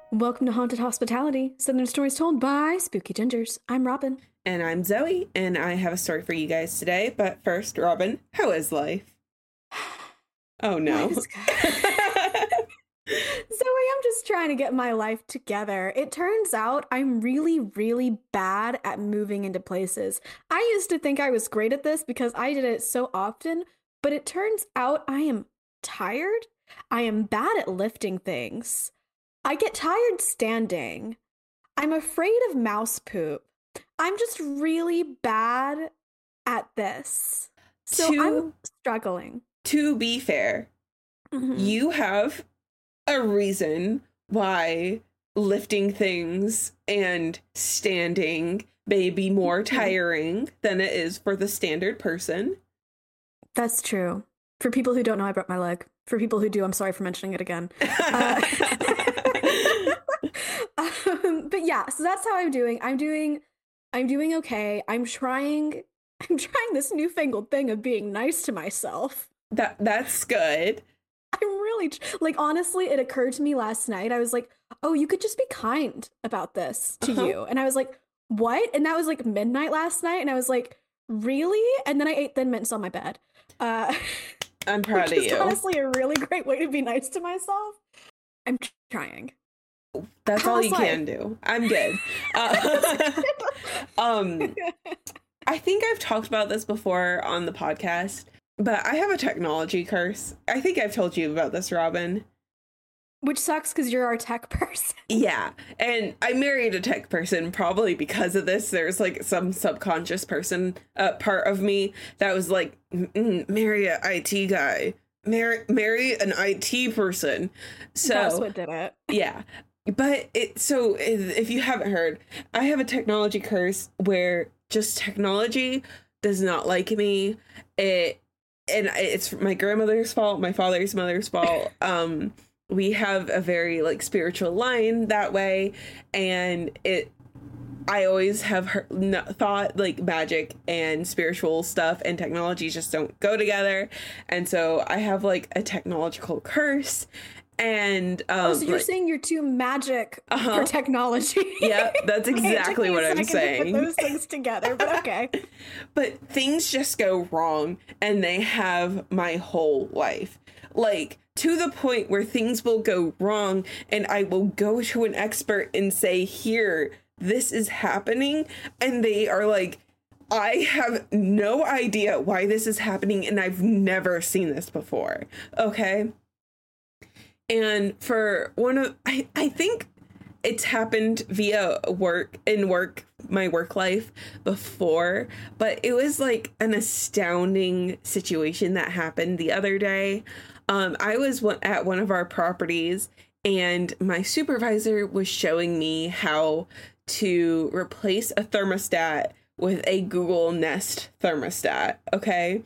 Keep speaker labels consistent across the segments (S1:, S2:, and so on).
S1: Welcome to Haunted Hospitality, Southern Stories Told by Spooky Gingers. I'm Robin.
S2: And I'm Zoe, and I have a story for you guys today. But first, Robin, how is life? Oh no.
S1: Life is good. Zoe, I'm just trying to get my life together. It turns out I'm really, really bad at moving into places. I used to think I was great at this because I did it so often, but it turns out I am tired. I am bad at lifting things. I get tired standing. I'm afraid of mouse poop. I'm just really bad at this. So I'm struggling.
S2: To be fair, you have a reason why lifting things and standing may be more tiring than it is for the standard person.
S1: That's true. For people who don't know, I broke my leg. For people who do, I'm sorry for mentioning it again. But yeah, so that's how I'm doing. I'm doing okay. I'm trying this newfangled thing of being nice to myself.
S2: That's good.
S1: I'm really like, honestly, it occurred to me last night. I was like, oh, you could just be kind about this to you. And I was like, what? And that was like midnight last night. And I was like, really? And then I ate Thin Mints on my bed.
S2: I'm proud of you.
S1: Honestly, a really great way to be nice to myself. I'm trying.
S2: That's all you can do. I'm good. I think I've talked about this before on the podcast, but I have a technology curse. I think I've told you about this, Robin.
S1: Which sucks because you're our tech person.
S2: Yeah. And I married a tech person probably because of this. There's like some subconscious part of me that was like, marry an IT guy. Marry an IT person. So
S1: that's what did it.
S2: Yeah. But if you haven't heard, I have a technology curse where just technology does not like me. It's my grandmother's fault, my father's mother's fault. We have a very like spiritual line that way, and I always have thought like magic and spiritual stuff and technology just don't go together, and so I have like a technological curse. And
S1: so you're saying you're too magic for technology?
S2: Yeah, that's exactly what I'm saying.
S1: To put those things together, but okay.
S2: But things just go wrong, and they have my whole life, like to the point where things will go wrong, and I will go to an expert and say, "Here, this is happening," and they are like, "I have no idea why this is happening, and I've never seen this before." Okay. And for I think it's happened via my work life before, but it was like an astounding situation that happened the other day. I was at one of our properties, and my supervisor was showing me how to replace a thermostat with a Google Nest thermostat. Okay.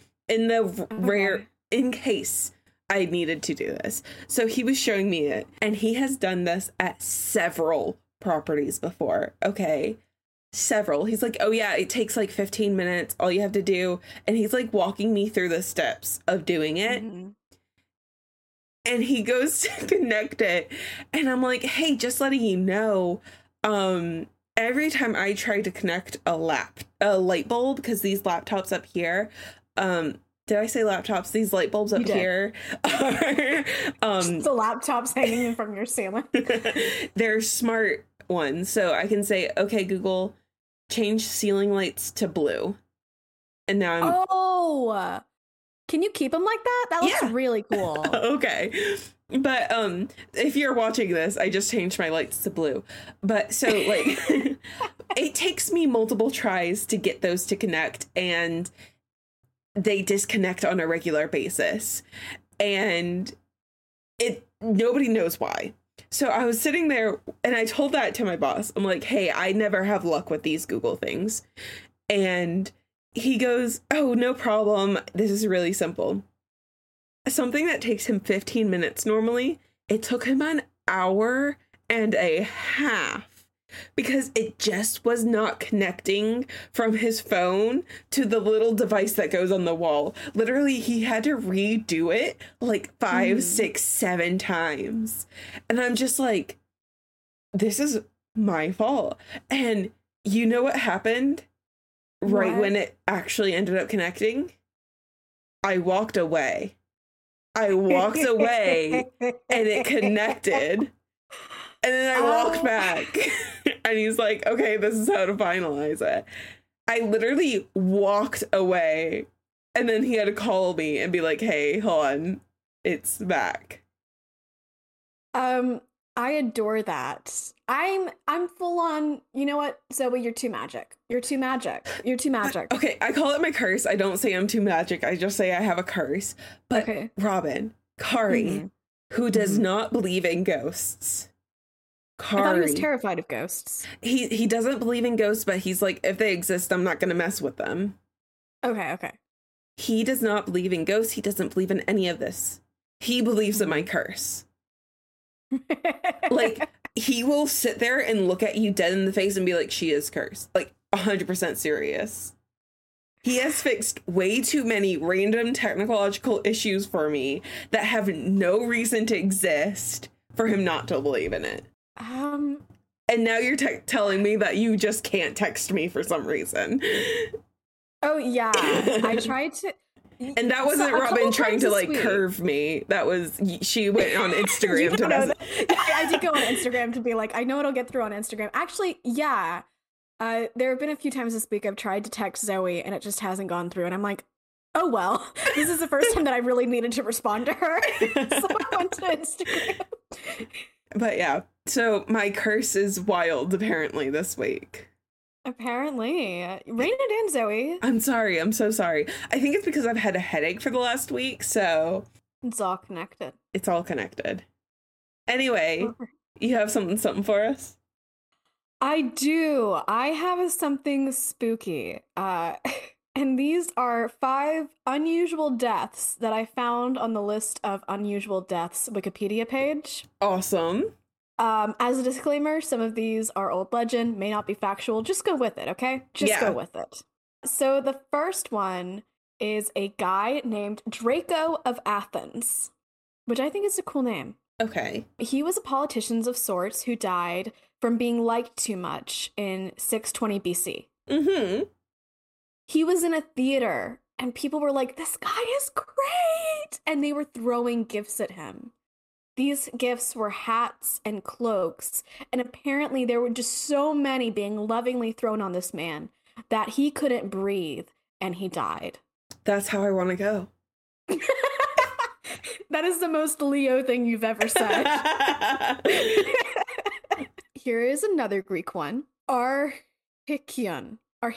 S2: In case I needed to do this. So he was showing me it, and he has done this at several properties before. Okay. Several. He's like, oh yeah, it takes like 15 minutes. All you have to do. And he's like walking me through the steps of doing it. Mm-hmm. And he goes to connect it. And I'm like, hey, just letting you know, every time I try to connect a light bulb, because these laptops up here, did I say laptops? These light bulbs up here are
S1: the laptops hanging from your ceiling.
S2: They're smart ones. So I can say, okay, Google, change ceiling lights to blue. And now
S1: can you keep them like that? That looks really cool.
S2: Okay. But if you're watching this, I just changed my lights to blue. But so like it takes me multiple tries to get those to connect, and they disconnect on a regular basis, and nobody knows why. So I was sitting there, and I told that to my boss. I'm like, hey, I never have luck with these Google things. And he goes, oh, no problem. This is really simple. Something that takes him 15 minutes normally, it took him an hour and a half. Because it just was not connecting from his phone to the little device that goes on the wall. Literally, he had to redo it like 5, 6, 7 times. And I'm just like, this is my fault. And you know what happened? Right when it actually ended up connecting? I walked away. I walked away and it connected. And then I walked back. And he's like, okay, this is how to finalize it. I literally walked away. And then he had to call me and be like, hey, hold on. It's back.
S1: I adore that. I'm full on, you know what, Zoe, you're too magic. You're too magic. You're too magic.
S2: Okay, I call it my curse. I don't say I'm too magic. I just say I have a curse. But
S1: okay.
S2: Robin, Kari, who does not believe in ghosts. Kari,
S1: I thought he was terrified of ghosts.
S2: He doesn't believe in ghosts, but he's like, if they exist, I'm not going to mess with them.
S1: Okay.
S2: He does not believe in ghosts. He doesn't believe in any of this. He believes in my curse. Like, he will sit there and look at you dead in the face and be like, she is cursed. Like, 100% serious. He has fixed way too many random technological issues for me that have no reason to exist for him not to believe in it. And now you're telling me that you just can't text me for some reason.
S1: Oh, yeah. I tried to...
S2: And that wasn't Robin trying to, like, curve me. That was... She went on Instagram to message.
S1: I did go on Instagram to be like, I know it'll get through on Instagram. Actually, yeah. There have been a few times this week I've tried to text Zoe and it just hasn't gone through. And I'm like, oh, well. This is the first time that I really needed to respond to her. So I went to Instagram.
S2: But yeah. So my curse is wild, apparently, this week.
S1: Apparently. Rein it in, Zoe.
S2: I'm sorry. I'm so sorry. I think it's because I've had a headache for the last week, so...
S1: It's all connected.
S2: It's all connected. Anyway, you have something for us?
S1: I do. I have something spooky. And these are 5 unusual deaths that I found on the list of unusual deaths Wikipedia page.
S2: Awesome.
S1: As a disclaimer, some of these are old legend, may not be factual. Just go with it, okay? Just go with it. So the first one is a guy named Draco of Athens, which I think is a cool name.
S2: Okay.
S1: He was a politician of sorts who died from being liked too much in 620 BC.
S2: Mm-hmm.
S1: He was in a theater, and people were like, this guy is great! And they were throwing gifts at him. These gifts were hats and cloaks, and apparently there were just so many being lovingly thrown on this man that he couldn't breathe, and he died.
S2: That's how I want to go.
S1: That is the most Leo thing you've ever said. Here is another Greek one. Archikion,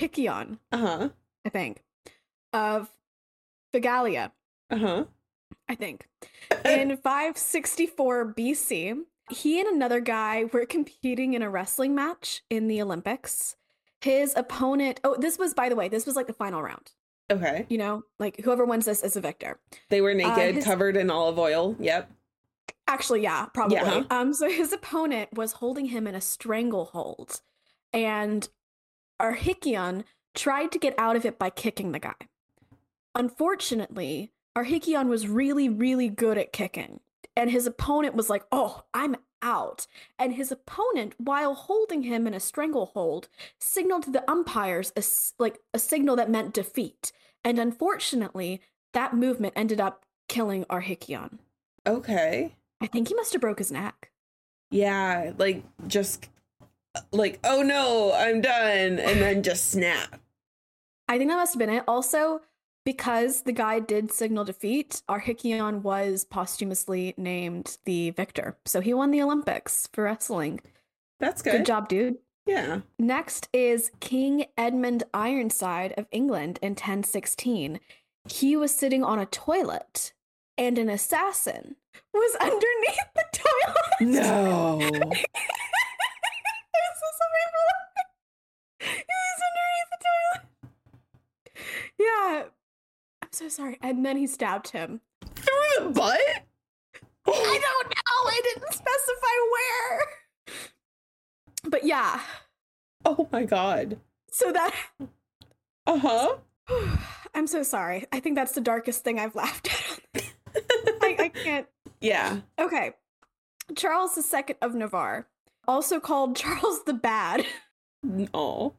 S1: I think, of Phegalia. I think. In 564 BC, he and another guy were competing in a wrestling match in the Olympics. His opponent... Oh, this was, by the way, this was like the final round.
S2: Okay.
S1: You know, like whoever wins this is a victor.
S2: They were naked, covered in olive oil. Yep. Actually,
S1: yeah, probably. Yeah. So his opponent was holding him in a stranglehold. And Archikion tried to get out of it by kicking the guy. Unfortunately, Archikion was really, really good at kicking. And his opponent was like, oh, I'm out. And his opponent, while holding him in a stranglehold, signaled to the umpires a signal that meant defeat. And unfortunately, that movement ended up killing Archikion.
S2: Okay.
S1: I think he must have broke his neck.
S2: Yeah, like, just, like, oh no, I'm done. And then just snap.
S1: I think that must have been it. Also, because the guy did signal defeat, Archikion was posthumously named the victor. So he won the Olympics for wrestling.
S2: That's good.
S1: Good job, dude.
S2: Yeah.
S1: Next is King Edmund Ironside of England in 1016. He was sitting on a toilet, and an assassin was underneath the toilet.
S2: No.
S1: I'm so sorry, he was underneath the toilet. Yeah. I'm so sorry. And then he stabbed him.
S2: Through the butt?
S1: I don't know. I didn't specify where. But yeah.
S2: Oh my god.
S1: So that...
S2: Uh-huh.
S1: I'm so sorry. I think that's the darkest thing I've laughed at. I can't...
S2: Yeah.
S1: Okay. Charles II of Navarre. also called Charles the Bad.
S2: Oh.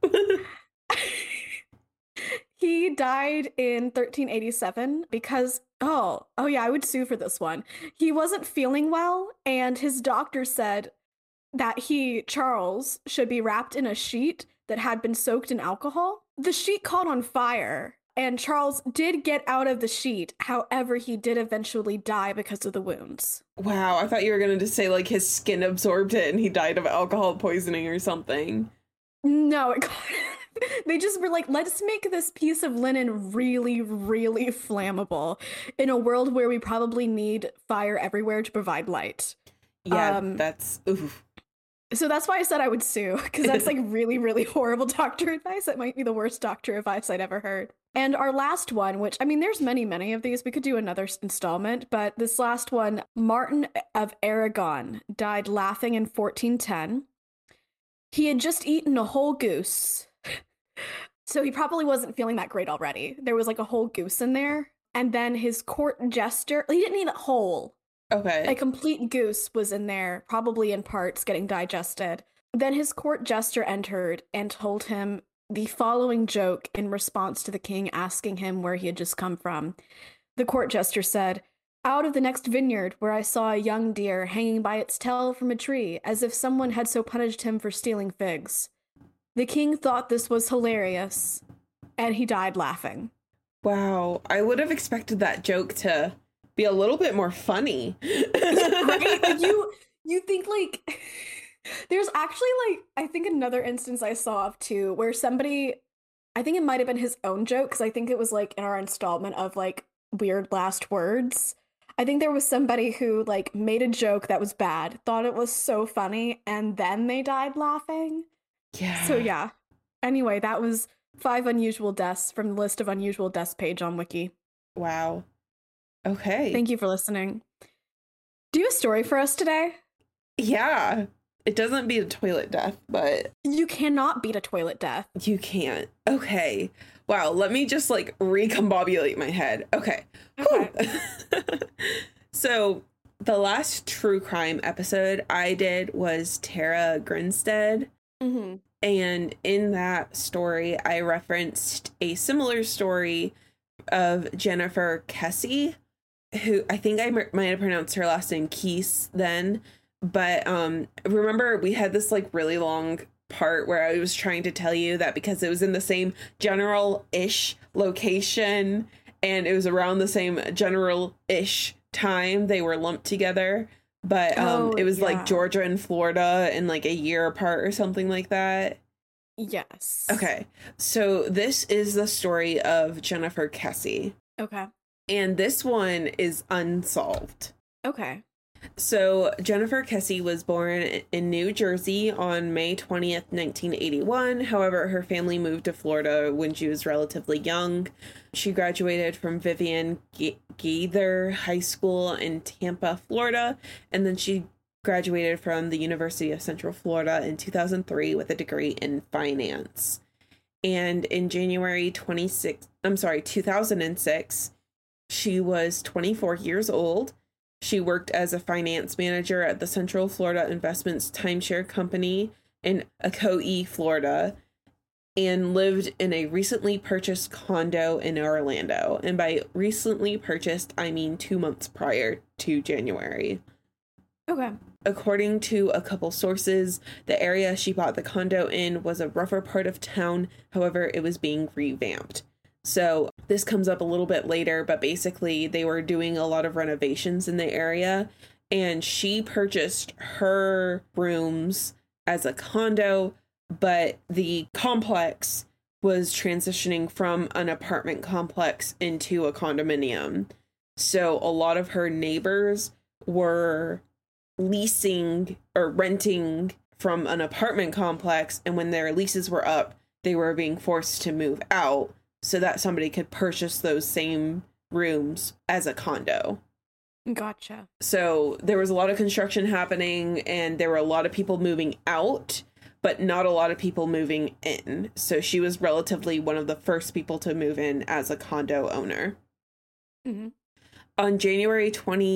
S1: He died in 1387 because, oh yeah, I would sue for this one. He wasn't feeling well, and his doctor said that he, Charles, should be wrapped in a sheet that had been soaked in alcohol. The sheet caught on fire, and Charles did get out of the sheet. However, he did eventually die because of the wounds.
S2: Wow, I thought you were going to say like his skin absorbed it and he died of alcohol poisoning or something.
S1: No, they just were like, let's make this piece of linen really, really flammable in a world where we probably need fire everywhere to provide light.
S2: Yeah, that's oof.
S1: So that's why I said I would sue, because that's like really, really horrible doctor advice. That might be the worst doctor advice I'd ever heard. And our last one, which, I mean, there's many, many of these. We could do another installment, but this last one, Martin of Aragon died laughing in 1410. He had just eaten a whole goose. So he probably wasn't feeling that great already. There was like a whole goose in there. And then his court jester, he didn't eat it whole.
S2: Okay.
S1: A complete goose was in there, probably in parts getting digested. Then his court jester entered and told him the following joke in response to the king asking him where he had just come from. The court jester said, "Out of the next vineyard where I saw a young deer hanging by its tail from a tree, as if someone had so punished him for stealing figs." The king thought this was hilarious, and he died laughing.
S2: Wow, I would have expected that joke to be a little bit more funny.
S1: Right? You think like there's actually like I think another instance I saw of too where somebody, I think it might have been his own joke, because I think it was like in our installment of like weird last words. I think there was somebody who like made a joke that was bad, thought it was so funny, and then they died laughing.
S2: Yeah.
S1: So yeah. Anyway, that was 5 unusual deaths from the list of unusual deaths page on Wiki.
S2: Wow. Okay.
S1: Thank you for listening. Do you have a story for us today?
S2: Yeah. It doesn't beat a toilet death, but
S1: You cannot beat a toilet death.
S2: you can't. Okay. Wow. Let me just like recombobulate my head. Okay. So the last true crime episode I did was Tara Grinstead.
S1: Mm-hmm.
S2: And in that story, I referenced a similar story of Jennifer Kessie, who I think I might have pronounced her last name Keese then. But remember, we had this like really long part where I was trying to tell you that because it was in the same general-ish location and it was around the same general-ish time, they were lumped together. But it was like Georgia and Florida in like a year apart or something like that.
S1: Yes.
S2: Okay. So this is the story of Jennifer Kessie.
S1: Okay.
S2: And this one is unsolved.
S1: Okay.
S2: So Jennifer Kessie was born in New Jersey on May 20th, 1981. However, her family moved to Florida when she was relatively young. She graduated from Vivian Gaither High School in Tampa, Florida, and then she graduated from the University of Central Florida in 2003 with a degree in finance. And in January 2006, she was 24 years old. She worked as a finance manager at the Central Florida Investments Timeshare Company in Ocoee, Florida, and lived in a recently purchased condo in Orlando. And by recently purchased, I mean 2 months prior to January.
S1: Okay.
S2: According to a couple sources, the area she bought the condo in was a rougher part of town. However, it was being revamped. So this comes up a little bit later, but basically they were doing a lot of renovations in the area, and she purchased her rooms as a condo, but the complex was transitioning from an apartment complex into a condominium. So a lot of her neighbors were leasing or renting from an apartment complex, and when their leases were up, they were being forced to move out so that somebody could purchase those same rooms as a condo.
S1: Gotcha.
S2: So there was a lot of construction happening, and there were a lot of people moving out, but not a lot of people moving in. So she was relatively one of the first people to move in as a condo owner.
S1: Mm-hmm.
S2: On January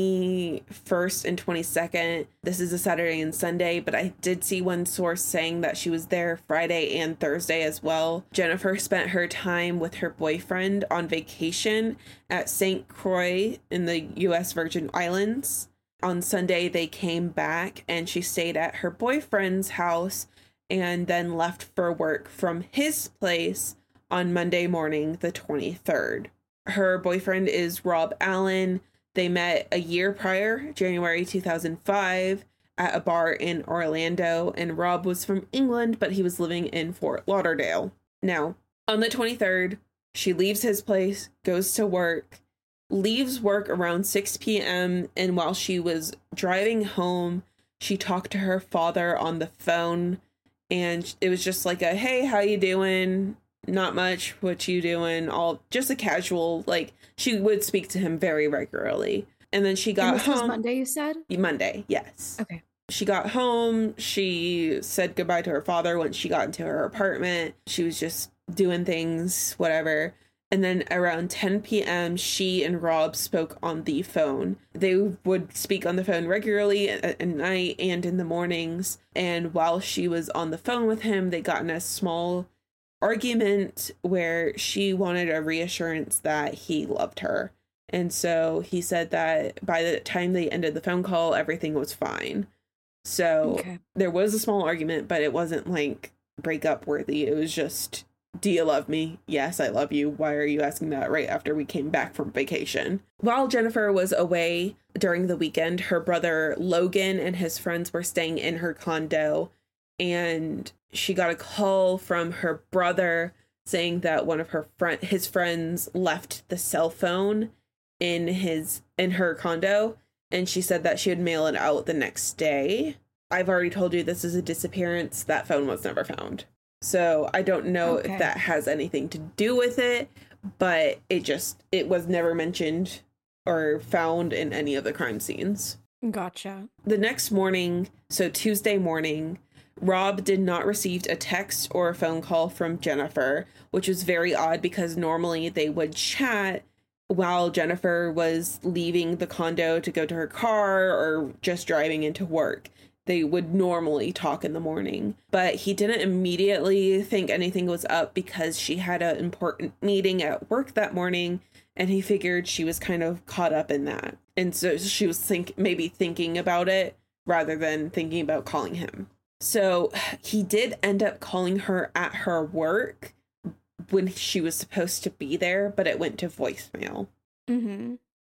S2: 21st and 22nd, this is a Saturday and Sunday, but I did see one source saying that she was there Friday and Thursday as well. Jennifer spent her time with her boyfriend on vacation at St. Croix in the U.S. Virgin Islands. On Sunday, they came back and she stayed at her boyfriend's house and then left for work from his place on Monday morning, the 23rd. Her boyfriend is Rob Allen. They met a year prior, January 2005, at a bar in Orlando, and Rob was from England, but he was living in Fort Lauderdale. Now, on the 23rd, she leaves his place, goes to work, leaves work around 6 p.m., and while she was driving home, she talked to her father on the phone, and it was just like a, hey, how you doing? Not much. What you doing? All just a casual, like, she would speak to him very regularly. And then she got home.
S1: Was Monday, you said?
S2: Monday, yes.
S1: Okay.
S2: She got home. She said goodbye to her father once she got into her apartment. She was just doing things, whatever. And then around 10 p.m., she and Rob spoke on the phone. They would speak on the phone regularly at night and in the mornings. And while she was on the phone with him, they got in a small argument where she wanted a reassurance that he loved her. And so he said that by the time they ended the phone call, everything was fine. So There was a small argument, but it wasn't like breakup worthy. It was just, do you love me? Yes, I love you. Why are you asking that right after we came back from vacation? While Jennifer was away during the weekend, her brother Logan and his friends were staying in her condo, and she got a call from her brother saying that one of his friends left the cell phone in her condo, and she said that she would mail it out the next day. I've already told you this is a disappearance. That phone was never found. So I don't know if that has anything to do with it, but it was never mentioned or found in any of the crime scenes.
S1: Gotcha.
S2: The next morning, so Tuesday morning, Rob did not receive a text or a phone call from Jennifer, which was very odd because normally they would chat while Jennifer was leaving the condo to go to her car or just driving into work. They would normally talk in the morning, but he didn't immediately think anything was up because she had an important meeting at work that morning, and he figured she was kind of caught up in that. And so she was maybe thinking about it rather than thinking about calling him. So he did end up calling her at her work when she was supposed to be there, but it went to voicemail.
S1: Mm-hmm.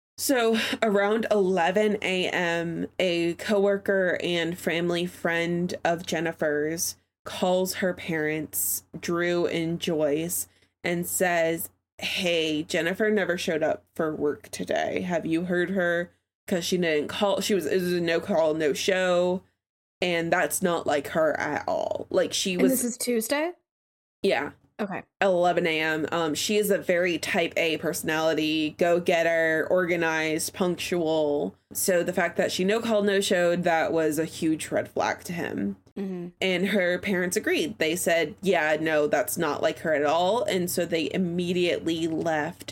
S2: So around 11 a.m., a coworker and family friend of Jennifer's calls her parents, Drew and Joyce, and says, hey, Jennifer never showed up for work today. Have you heard her? Because she didn't call. It was a no call, no show. And that's not like her at all. Like she was.
S1: And this is Tuesday?
S2: Yeah.
S1: Okay.
S2: 11 a.m. She is a very type A personality, go-getter, organized, punctual. So the fact that she no called, no showed, that was a huge red flag to him. Mm-hmm. And her parents agreed. They said, yeah, no, that's not like her at all. And so they immediately left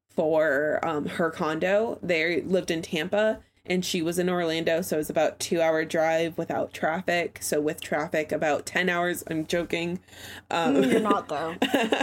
S2: for her condo. They lived in Tampa and she was in Orlando. So it was about 2-hour drive without traffic. So with traffic, about 10 hours. I'm joking.
S1: You're not, though.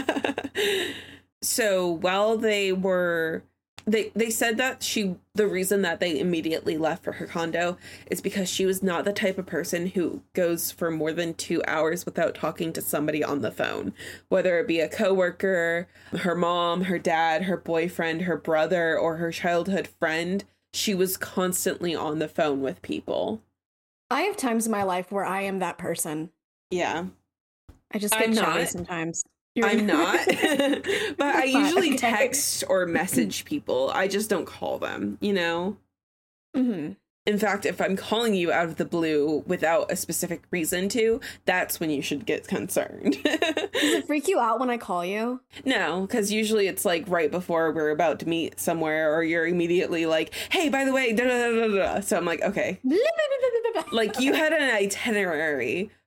S2: So while they were, they said that the reason that they immediately left for her condo is because she was not the type of person who goes for more than 2 hours without talking to somebody on the phone, whether it be a coworker, her mom, her dad, her boyfriend, her brother, or her childhood friend. She was constantly on the phone with people.
S1: I have times in my life where I am that person.
S2: Yeah.
S1: I just get chatty sometimes.
S2: I'm not. But I usually text or message people. I just don't call them, you know?
S1: Mm-hmm.
S2: In fact, if I'm calling you out of the blue without a specific reason to, that's when you should get concerned.
S1: Does it freak you out when I call you?
S2: No, because usually it's like right before we're about to meet somewhere, or you're immediately like, hey, by the way, da da da da da. So I'm like, okay. Like you had an itinerary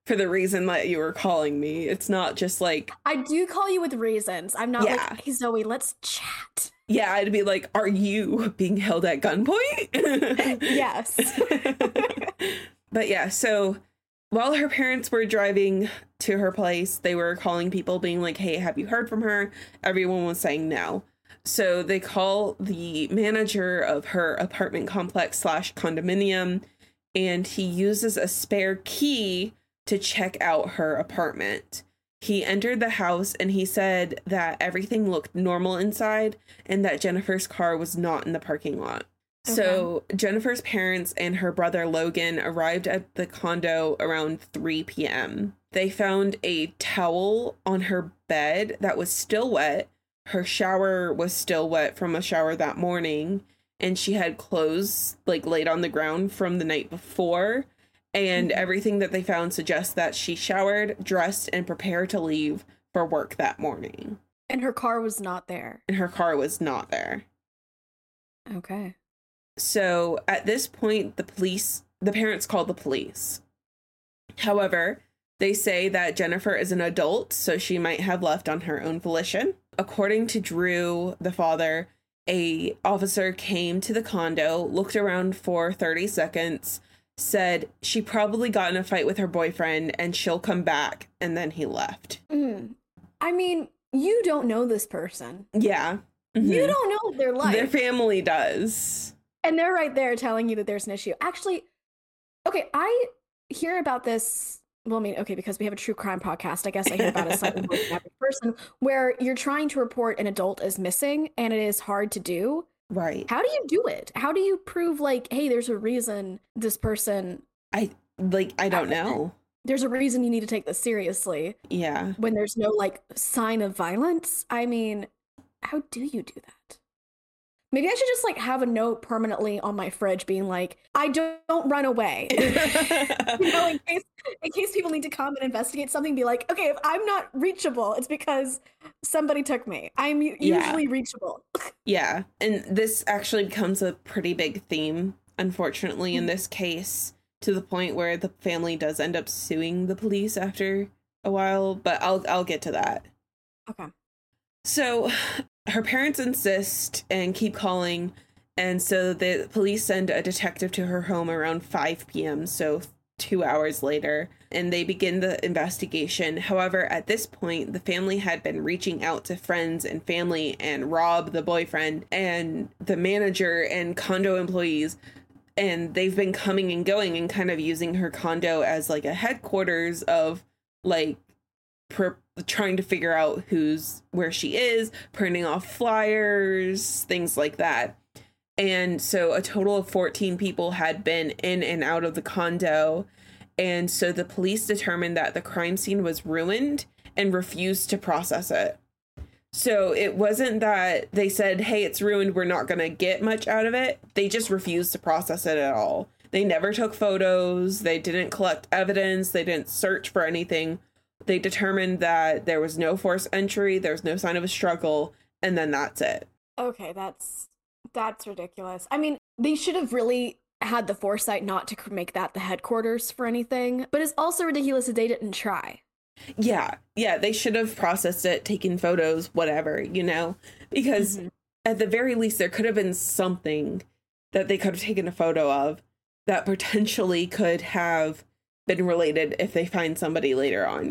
S2: for the reason that you were calling me. It's not just like...
S1: I do call you with reasons. I'm not
S2: Yeah.
S1: like, hey, Zoe, let's chat.
S2: Yeah, I'd be like, are you being held at gunpoint?
S1: Yes.
S2: But yeah, so while her parents were driving to her place, they were calling people being like, hey, have you heard from her? Everyone was saying no. So they call the manager of her apartment complex / condominium, and he uses a spare key to check out her apartment. He entered the house and he said that everything looked normal inside and that Jennifer's car was not in the parking lot. Okay. So Jennifer's parents and her brother Logan arrived at the condo around 3 p.m. They found a towel on her bed that was still wet. Her shower was still wet from a shower that morning, and she had clothes like laid on the ground from the night before. And everything that they found suggests that she showered, dressed, and prepared to leave for work that morning.
S1: And her car was not there. Okay.
S2: So at this point, the parents called the police. However, they say that Jennifer is an adult, so she might have left on her own volition. According to Drew, the father, a officer came to the condo, looked around for 30 seconds, said she probably got in a fight with her boyfriend and she'll come back, and then he left.
S1: I mean, you don't know this person.
S2: Yeah.
S1: You don't know their life.
S2: Their family does.
S1: And they're right there telling you that there's an issue. Actually, okay, I hear about this. Well, I mean, okay, because we have a true crime podcast, I guess I hear about a slightly more average person where you're trying to report an adult as missing and it is hard to do.
S2: Right.
S1: How do you do it? How do you prove, like, hey, there's a reason this person...
S2: I don't know.
S1: There's a reason you need to take this seriously.
S2: Yeah.
S1: When there's no, like, sign of violence. I mean, how do you do that? Maybe I should just, like, have a note permanently on my fridge being like, I don't run away. You know, in case people need to come and investigate something, be like, okay, if I'm not reachable, it's because somebody took me. I'm usually reachable.
S2: Yeah. And this actually becomes a pretty big theme, unfortunately, in this case, to the point where the family does end up suing the police after a while, but I'll get to that.
S1: Okay.
S2: So her parents insist and keep calling, and so the police send a detective to her home around 5 p.m., so 2 hours later, and they begin the investigation. However, at this point, the family had been reaching out to friends and family and Rob, the boyfriend, and the manager and condo employees, and they've been coming and going and kind of using her condo as like a headquarters of like trying to figure out where she is, printing off flyers, things like that. And so a total of 14 people had been in and out of the condo. And so the police determined that the crime scene was ruined and refused to process it. So it wasn't that they said, hey, it's ruined, we're not going to get much out of it. They just refused to process it at all. They never took photos. They didn't collect evidence. They didn't search for anything. They determined that there was no forced entry, there's no sign of a struggle, and then that's it.
S1: Okay, that's ridiculous. I mean, they should have really had the foresight not to make that the headquarters for anything, but it's also ridiculous that they didn't try.
S2: Yeah, they should have processed it, taken photos, whatever, because at the very least, there could have been something that they could have taken a photo of that potentially could have been related if they find somebody later on,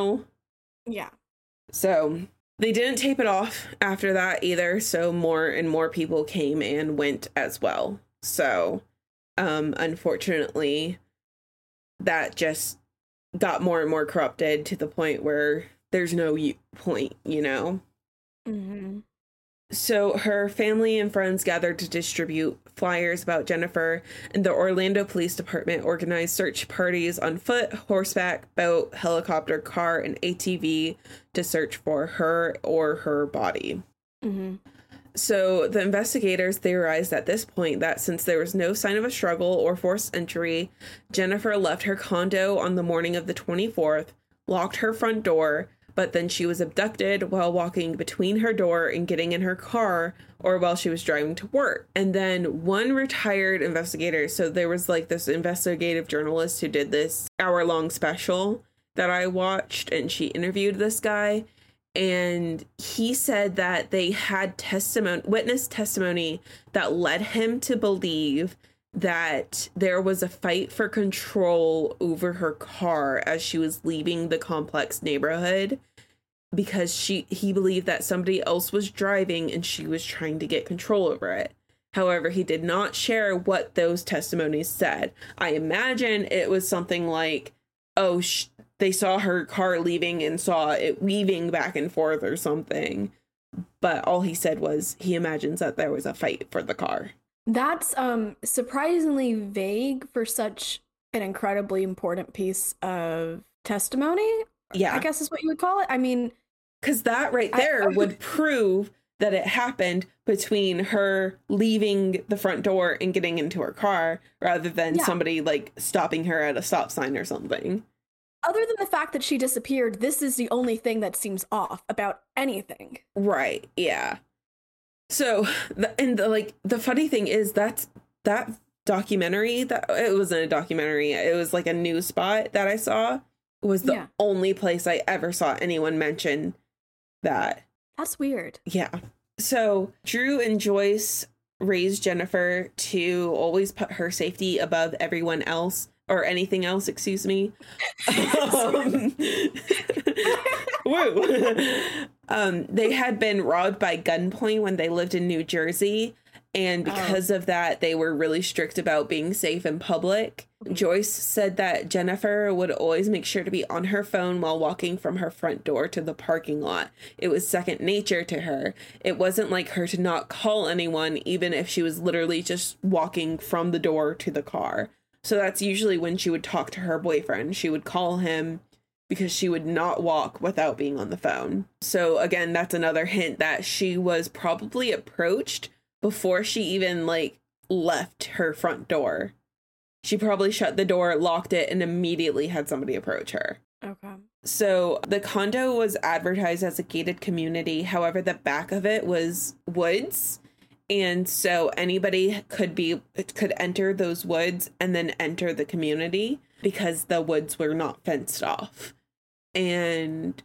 S2: Yeah. So they didn't tape it off after that either. So more and more people came and went as well. So, unfortunately, that just got more and more corrupted to the point where there's no point, So her family and friends gathered to distribute flyers about Jennifer, and the Orlando Police Department organized search parties on foot, horseback, boat, helicopter, car, and ATV to search for her or her body. So the investigators theorized at this point that since there was no sign of a struggle or forced entry, Jennifer left her condo on the morning of the 24th, locked her front door, but then she was abducted while walking between her door and getting in her car, or while she was driving to work. And then one retired investigator, so there was like this investigative journalist who did this hour-long special that I watched, and she interviewed this guy, and he said that they had witness testimony that led him to believe that there was a fight for control over her car as she was leaving the complex neighborhood, because he believed that somebody else was driving and she was trying to get control over it. However, he did not share what those testimonies said. I imagine it was something like, oh, they saw her car leaving and saw it weaving back and forth or something. But all he said was he imagines that there was a fight for the car.
S1: That's surprisingly vague for such an incredibly important piece of testimony.
S2: Yeah.
S1: I guess is what you would call it. I mean,
S2: because that right there would prove that it happened between her leaving the front door and getting into her car, rather than somebody like stopping her at a stop sign or something.
S1: Other than the fact that she disappeared, this is the only thing that seems off about anything.
S2: Right. Yeah. So, the funny thing is that documentary, that it wasn't a documentary, it was like a news spot that I saw, was the only place I ever saw anyone mention that.
S1: That's weird.
S2: Yeah. So Drew and Joyce raised Jennifer to always put her safety above everyone else, or anything else, excuse me. Woo. They had been robbed by gunpoint when they lived in New Jersey, and because of that, they were really strict about being safe in public. Joyce said that Jennifer would always make sure to be on her phone while walking from her front door to the parking lot. It was second nature to her. It wasn't like her to not call anyone, even if she was literally just walking from the door to the car. So that's usually when she would talk to her boyfriend. She would call him, because she would not walk without being on the phone. So again, that's another hint that she was probably approached before she even left her front door. She probably shut the door, locked it, and immediately had somebody approach her.
S1: Okay.
S2: So the condo was advertised as a gated community. However, the back of it was woods. And so anybody could enter those woods and then enter the community, because the woods were not fenced off. And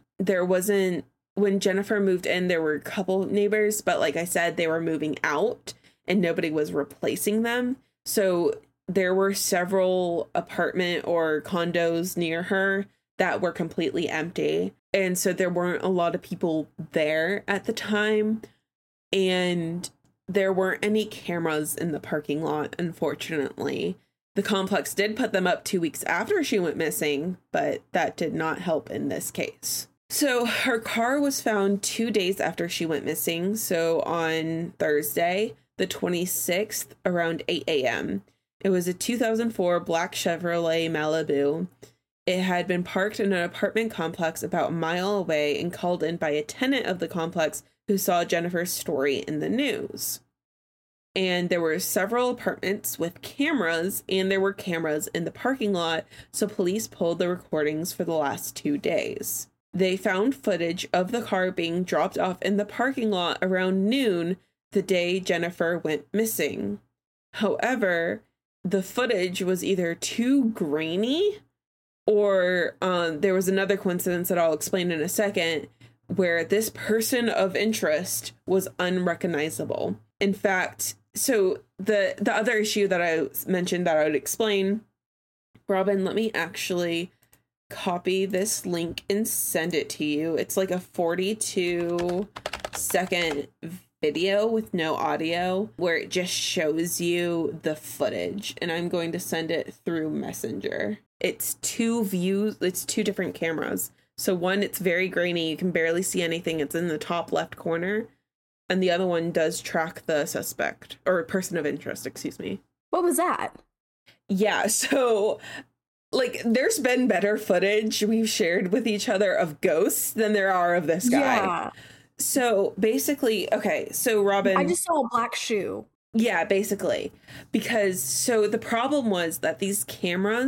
S2: when Jennifer moved in, there were a couple neighbors, but like I said, they were moving out and nobody was replacing them. So there were several apartment or condos near her that were completely empty. And so there weren't a lot of people there at the time. And there weren't any cameras in the parking lot, unfortunately. The complex did put them up 2 weeks after she went missing, but that did not help in this case. So her car was found 2 days after she went missing. So on Thursday, the 26th, around 8 a.m. It was a 2004 black Chevrolet Malibu. It had been parked in an apartment complex about a mile away and called in by a tenant of the complex who saw Jennifer's story in the news. And there were several apartments with cameras, and there were cameras in the parking lot, so police pulled the recordings for the last 2 days. They found footage of the car being dropped off in the parking lot around noon the day Jennifer went missing. However, the footage was either too grainy, or there was another coincidence that I'll explain in a second, where this person of interest was unrecognizable. In fact, so the other issue that I mentioned that I would explain, Robin, let me actually copy this link and send it to you. It's like a 42-second video with no audio where it just shows you the footage, and I'm going to send it through Messenger. It's 2 views, it's 2 different cameras. So one, it's very grainy, you can barely see anything, it's in the top left corner, and the other one does track the suspect, or person of interest, excuse me.
S1: What was that?
S2: Yeah, so there's been better footage we've shared with each other of ghosts than there are of this guy. Yeah. So basically, okay, so Robin,
S1: I just saw a black shoe.
S2: Yeah, basically. Because so the problem was that these cameras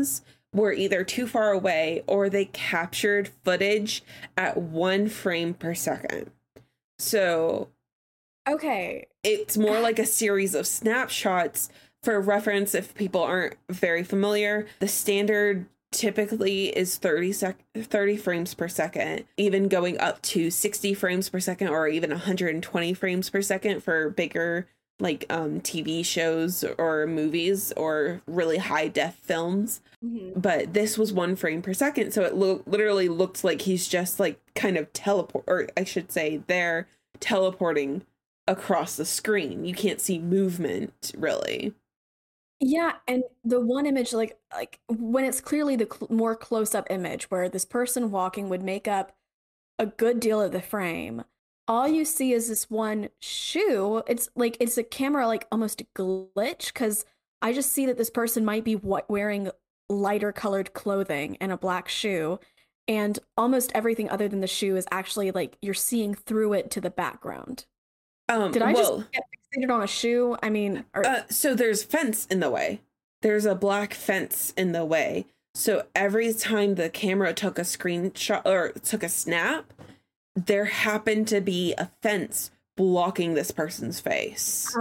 S2: were either too far away or they captured footage at 1 frame per second. So
S1: Okay.
S2: it's more like a series of snapshots. For reference, if people aren't very familiar, the standard typically is 30 frames per second, even going up to 60 frames per second or even 120 frames per second for bigger like TV shows or movies or really high def films.
S1: Mm-hmm.
S2: But this was 1 frame per second, so it literally looks like he's just like kind of or I should say they're teleporting across the screen. You can't see movement really.
S1: Yeah, and the one image, like when it's clearly the more close-up image where this person walking would make up a good deal of the frame, all you see is this one shoe. It's like it's a camera like almost a glitch because I just see that this person might be wearing lighter colored clothing and a black shoe, and almost everything other than the shoe is actually like you're seeing through it to the background. Did I just get fixated on a shoe? I mean,
S2: so there's fence in the way. There's a black fence in the way. So every time the camera took a screenshot or took a snap, there happened to be a fence blocking this person's face.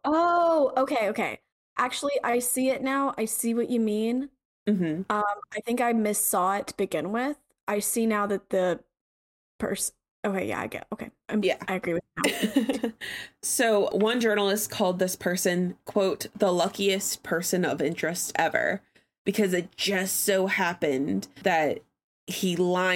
S1: Okay. Actually, I see it now. I see what you mean.
S2: Mm-hmm.
S1: I think I missaw it to begin with. I see now that the person. Okay, yeah, I get. Okay,
S2: yeah,
S1: I agree with that.
S2: So one journalist called this person, quote, the luckiest person of interest ever, because it just so happened that they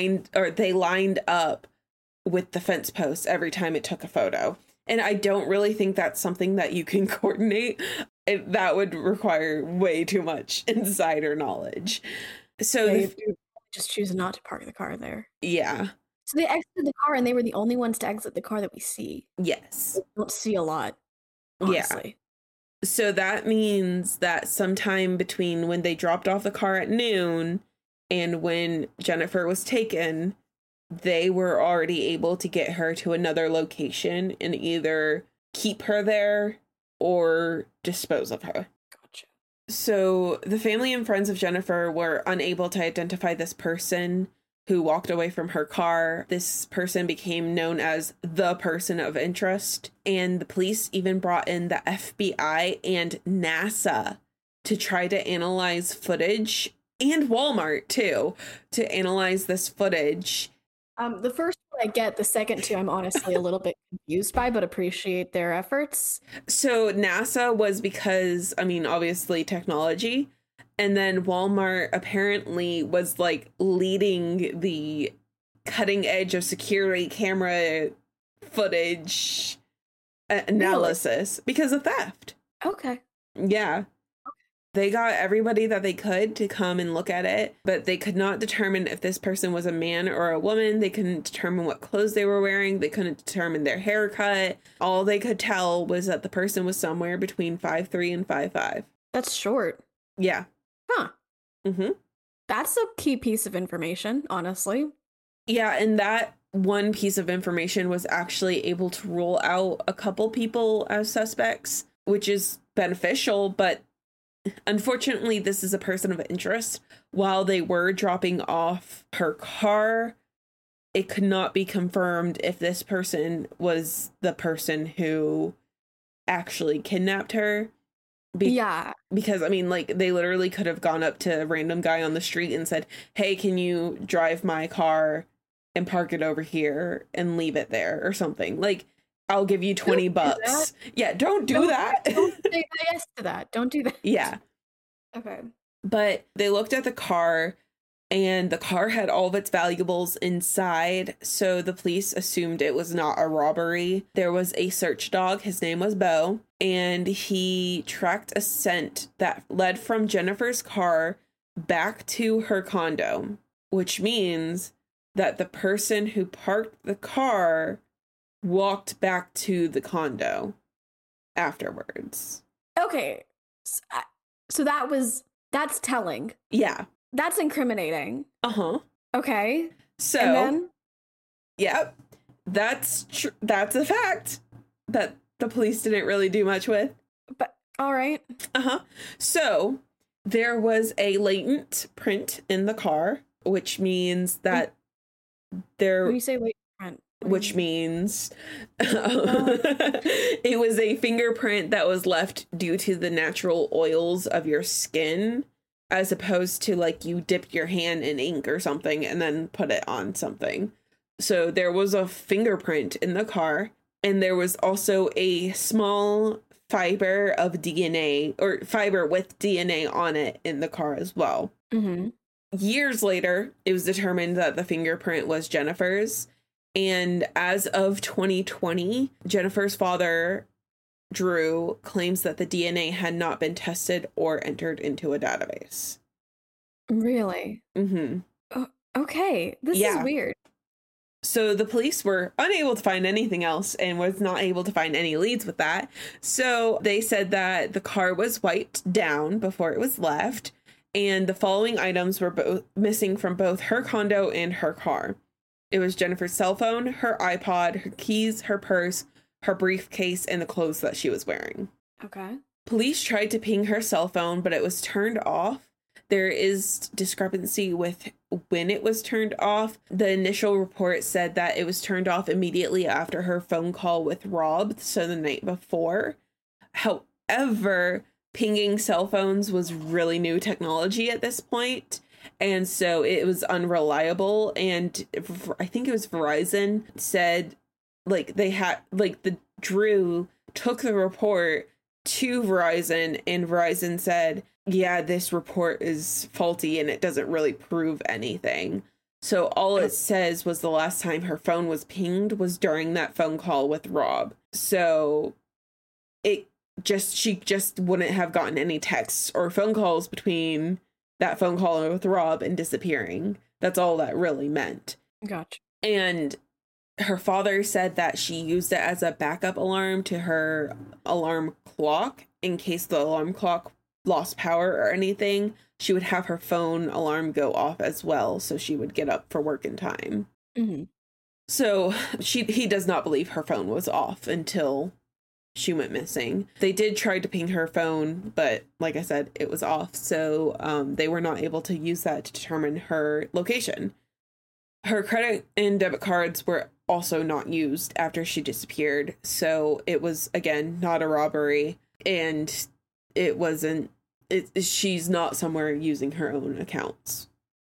S2: lined up with the fence post every time it took a photo. And I don't really think that's something that you can coordinate. That would require way too much insider knowledge. So
S1: they just choose not to park the car there.
S2: Yeah.
S1: So they exited the car and they were the only ones to exit the car that we see.
S2: Yes.
S1: We don't see a lot, honestly.
S2: Yeah. So that means that sometime between when they dropped off the car at noon and when Jennifer was taken, they were already able to get her to another location and either keep her there or dispose of her.
S1: Gotcha.
S2: So the family and friends of Jennifer were unable to identify this person who walked away from her car. This person became known as the person of interest, and the police even brought in the FBI and NASA to try to analyze footage, and Walmart too, to analyze this footage.
S1: The first one I get, the second two I'm honestly a little bit confused by, but appreciate their efforts.
S2: So NASA was because, I mean, obviously technology. And then Walmart apparently was like leading the cutting edge of security camera footage analysis because of theft.
S1: Okay.
S2: Yeah. They got everybody that they could to come and look at it, but they could not determine if this person was a man or a woman. They couldn't determine what clothes they were wearing. They couldn't determine their haircut. All they could tell was that the person was somewhere between 5'3" and 5'5".
S1: That's short.
S2: Yeah.
S1: Huh.
S2: Mm-hmm.
S1: That's a key piece of information, honestly.
S2: Yeah, and that one piece of information was actually able to rule out a couple people as suspects, which is beneficial, but unfortunately, this is a person of interest. While they were dropping off her car, it could not be confirmed if this person was the person who actually kidnapped her.
S1: Yeah.
S2: Because, I mean, like, they literally could have gone up to a random guy on the street and said, hey, can you drive my car and park it over here and leave it there or something? Like, I'll give you $20. Yeah, don't do that.
S1: Don't say yes to that. Don't do that.
S2: Yeah.
S1: Okay.
S2: But they looked at the car and the car had all of its valuables inside. So the police assumed it was not a robbery. There was a search dog. His name was Bo. And he tracked a scent that led from Jennifer's car back to her condo, which means that the person who parked the car walked back to the condo afterwards.
S1: Okay. So that's telling.
S2: Yeah.
S1: That's incriminating.
S2: Uh-huh.
S1: Okay.
S2: So,
S1: and then?
S2: Yep. That's a fact that the police didn't really do much with.
S1: But all right.
S2: Uh-huh. So, There was a latent print in the car, which means that there...
S1: When you say latent print...
S2: Which means it was a fingerprint that was left due to the natural oils of your skin, as opposed to like you dipped your hand in ink or something and then put it on something. So there was a fingerprint in the car, and there was also a small fiber of DNA, or fiber with DNA on it, in the car as well.
S1: Mm-hmm.
S2: Years later, it was determined that the fingerprint was Jennifer's. And as of 2020, Jennifer's father, Drew, claims that the DNA had not been tested or entered into a database.
S1: Really?
S2: Mm-hmm.
S1: Oh, okay. This is weird.
S2: So the police were unable to find anything else and was not able to find any leads with that. So they said that the car was wiped down before it was left, and the following items were both missing from both her condo and her car. It was Jennifer's cell phone, her iPod, her keys, her purse, her briefcase, and the clothes that she was wearing.
S1: Okay.
S2: Police tried to ping her cell phone, but it was turned off. There is discrepancy with when it was turned off. The initial report said that it was turned off immediately after her phone call with Rob, so the night before. However, pinging cell phones was really new technology at this point. And so it was unreliable. And I think it was Verizon said, like, they had, like, the Drew took the report to Verizon, and Verizon said, yeah, this report is faulty and it doesn't really prove anything. So all it says was the last time her phone was pinged was during that phone call with Rob. So she just wouldn't have gotten any texts or phone calls between that phone call with Rob and disappearing. That's all that really meant.
S1: Gotcha.
S2: And her father said that she used it as a backup alarm to her alarm clock in case the alarm clock lost power or anything. She would have her phone alarm go off as well, so she would get up for work in time.
S1: Mm-hmm.
S2: So he does not believe her phone was off until she went missing. They did try to ping her phone, but like I said, it was off. So they were not able to use that to determine her location. Her credit and debit cards were also not used after she disappeared. So it was, again, not a robbery. And she's not somewhere using her own accounts.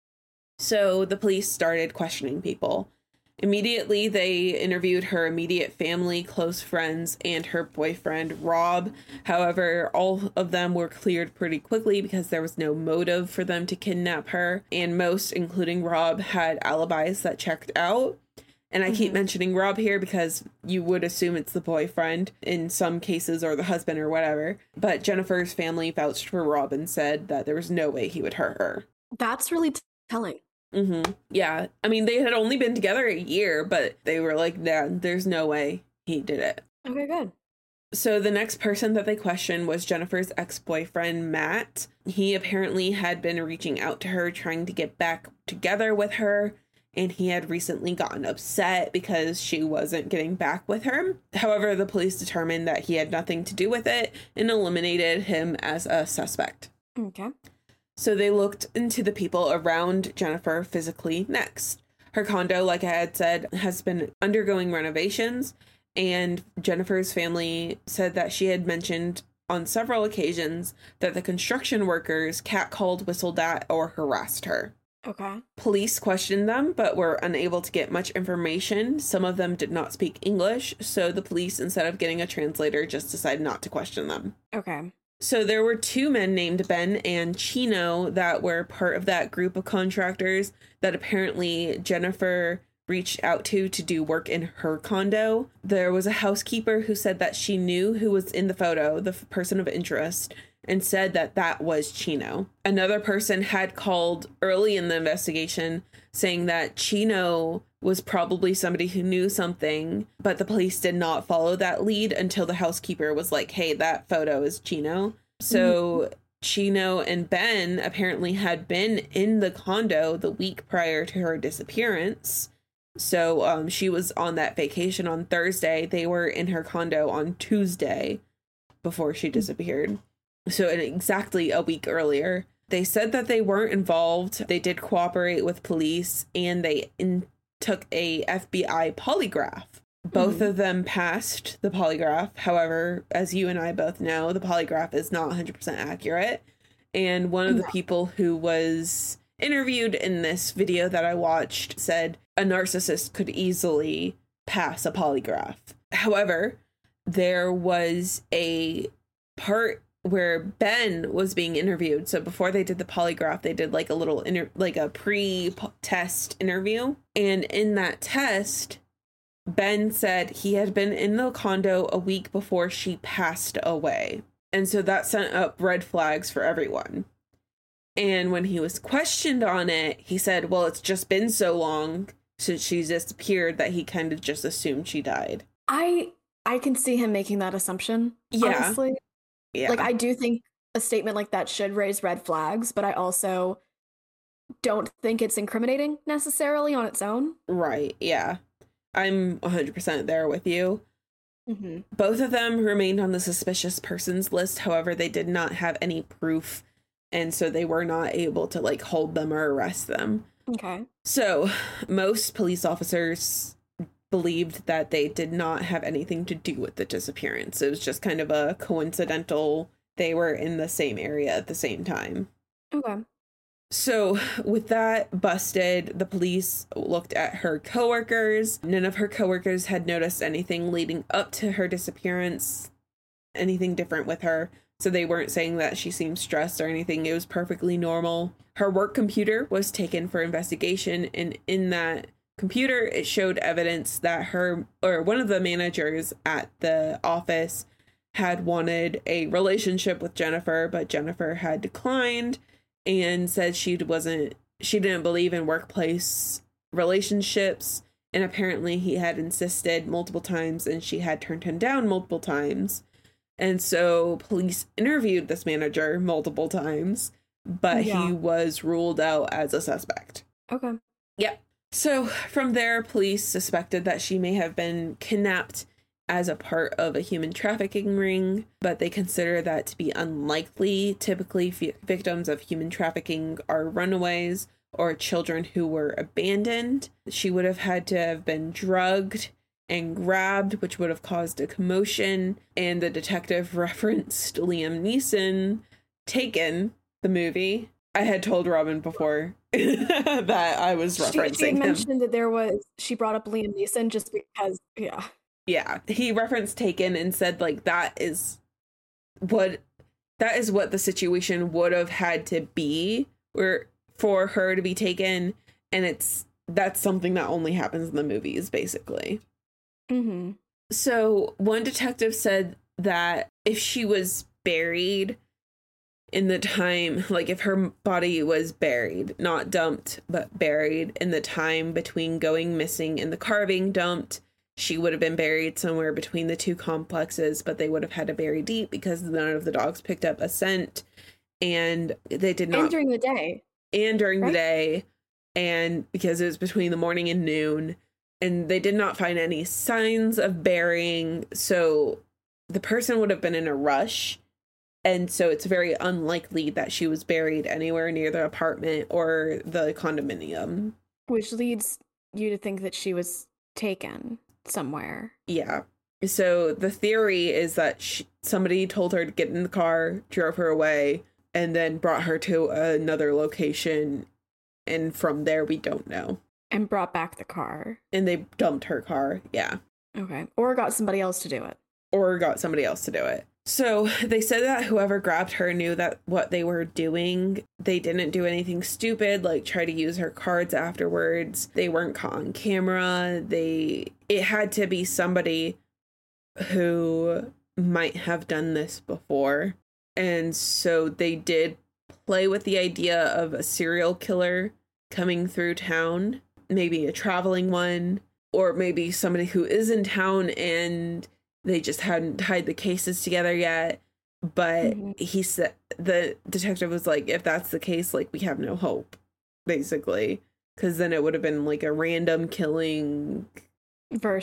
S2: So the police started questioning people. Immediately, they interviewed her immediate family, close friends, and her boyfriend, Rob. However, all of them were cleared pretty quickly because there was no motive for them to kidnap her. And most, including Rob, had alibis that checked out. And I keep mentioning Rob here because you would assume it's the boyfriend in some cases, or the husband or whatever. But Jennifer's family vouched for Rob and said that there was no way he would hurt her.
S1: That's really telling.
S2: Mm-hmm. Yeah. I mean, they had only been together a year, but they were like, nah, there's no way he did it.
S1: Okay, good.
S2: So the next person that they questioned was Jennifer's ex-boyfriend, Matt. He apparently had been reaching out to her, trying to get back together with her. And he had recently gotten upset because she wasn't getting back with her. However, the police determined that he had nothing to do with it and eliminated him as a suspect.
S1: Okay.
S2: So they looked into the people around Jennifer physically next. Her condo, like I had said, has been undergoing renovations. And Jennifer's family said that she had mentioned on several occasions that the construction workers catcalled, whistled at, or harassed her.
S1: Okay.
S2: Police questioned them, but were unable to get much information. Some of them did not speak English, so the police, instead of getting a translator, just decided not to question them.
S1: Okay.
S2: So there were two men named Ben and Chino that were part of that group of contractors that apparently Jennifer reached out to do work in her condo. There was a housekeeper who said that she knew who was in the photo, the person of interest, and said that that was Chino. Another person had called early in the investigation saying that Chino was probably somebody who knew something, but the police did not follow that lead until the housekeeper was like, hey, that photo is Chino. So Chino and Ben apparently had been in the condo the week prior to her disappearance. So she was on that vacation on Thursday. They were in her condo on Tuesday before she disappeared. So exactly a week earlier. They said that they weren't involved. They did cooperate with police, and they took a FBI polygraph. Both of them passed the polygraph. However, as you and I both know, the polygraph is not 100% accurate. And one of the people who was interviewed in this video that I watched said a narcissist could easily pass a polygraph. However, there was a part where Ben was being interviewed. So before they did the polygraph, they did like a little like a pre-test interview. And in that test, Ben said he had been in the condo a week before she passed away. And so that sent up red flags for everyone. And when he was questioned on it, he said, well, it's just been so long since she disappeared that he kind of just assumed she died.
S1: I can see him making that assumption, honestly.
S2: Yeah.
S1: Like, I do think a statement like that should raise red flags, but I also don't think it's incriminating necessarily on its own.
S2: Right, yeah. I'm 100% there with you.
S1: Mm-hmm.
S2: Both of them remained on the suspicious persons list. However, they did not have any proof, and so they were not able to like hold them or arrest them.
S1: Okay.
S2: So most police officers believed that they did not have anything to do with the disappearance. It was just kind of a coincidental, they were in the same area at the same time.
S1: Okay.
S2: So with that busted, the police looked at her coworkers. None of her coworkers had noticed anything leading up to her disappearance, anything different with her. So they weren't saying that she seemed stressed or anything. It was perfectly normal. Her work computer was taken for investigation, and in that computer, it showed evidence that one of the managers at the office had wanted a relationship with Jennifer, but Jennifer had declined and said she didn't believe in workplace relationships. And apparently he had insisted multiple times and she had turned him down multiple times. And so police interviewed this manager multiple times, but he was ruled out as a suspect.
S1: Okay.
S2: Yep. So from there, police suspected that she may have been kidnapped as a part of a human trafficking ring, but they consider that to be unlikely. Typically, victims of human trafficking are runaways or children who were abandoned. She would have had to have been drugged and grabbed, which would have caused a commotion. And the detective referenced Liam Neeson, Taken, the movie. I had told Robin before that I was referencing
S1: she
S2: him.
S1: mentioned that she brought up Liam Neeson just because,
S2: Yeah, he referenced Taken and said like that is what the situation would have had to be for her to be taken, and that's something that only happens in the movies, basically.
S1: Mm-hmm.
S2: So one detective said that if she was buried in the time, like if her body was buried, not dumped, but buried in the time between going missing and the car being dumped, she would have been buried somewhere between the two complexes, but they would have had to bury deep because none of the dogs picked up a scent, and they did not.
S1: And during the day.
S2: And during the day, and because it was between the morning and noon, and they did not find any signs of burying, so the person would have been in a rush, and so it's very unlikely that she was buried anywhere near the apartment or the condominium.
S1: Which leads you to think that she was taken somewhere.
S2: Yeah. So the theory is that somebody told her to get in the car, drove her away, and then brought her to another location. And from there, we don't know.
S1: And brought back the car.
S2: And they dumped her car. Yeah.
S1: Okay. Or got somebody else to do it. So they said that whoever grabbed her knew that what they were doing. They didn't do anything stupid, like try to use her cards afterwards. They weren't caught on camera. It had to be somebody who might have done this before. And so they did play with the idea of a serial killer coming through town, maybe a traveling one, or maybe somebody who is in town and they just hadn't tied the cases together yet. But he said, the detective was like, if that's the case, like, we have no hope, basically, because then it would have been like a random killing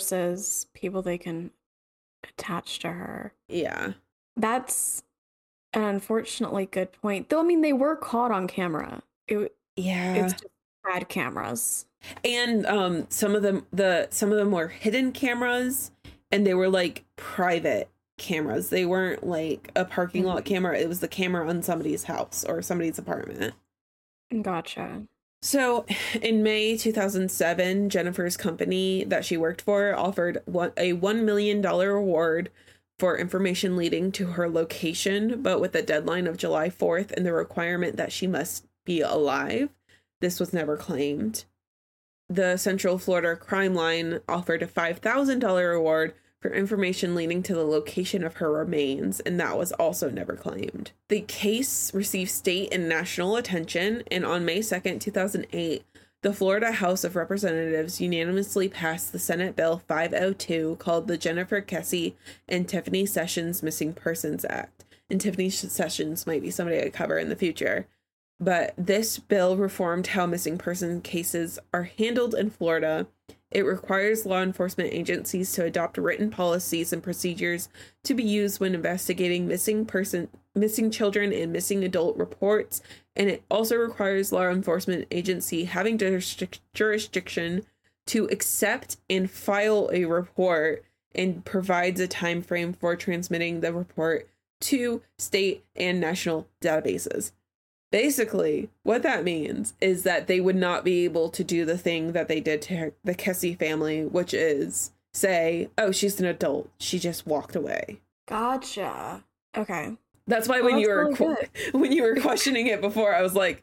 S1: versus people they can attach to her.
S2: Yeah.
S1: That's An unfortunately good point. Though, I mean, they were caught on camera.
S2: Yeah.
S1: It's just bad cameras.
S2: And some of them were hidden cameras, and they were like private cameras. They weren't like a parking lot camera. It was the camera on somebody's house or somebody's apartment.
S1: Gotcha.
S2: So in May 2007, Jennifer's company that she worked for offered a $1 million award for information leading to her location, but with a deadline of July 4th and the requirement that she must be alive. This was never claimed. The Central Florida Crime Line offered a $5,000 reward for information leading to the location of her remains, and that was also never claimed. The case received state and national attention, and on May 2nd, 2008, the Florida House of Representatives unanimously passed the Senate Bill 502 called the Jennifer Kesse and Tiffany Sessions Missing Persons Act. And Tiffany Sessions might be somebody I cover in the future. But this bill reformed how missing person cases are handled in Florida. It requires law enforcement agencies to adopt written policies and procedures to be used when investigating missing children and missing adult reports. And it also requires law enforcement agency having jurisdiction to accept and file a report, and provides a time frame for transmitting the report to state and national databases. Basically, what that means is that they would not be able to do the thing that they did to the Kesse family, which is say, oh, she's an adult. She just walked away.
S1: Gotcha. Okay.
S2: That's why when you were questioning it before, I was like,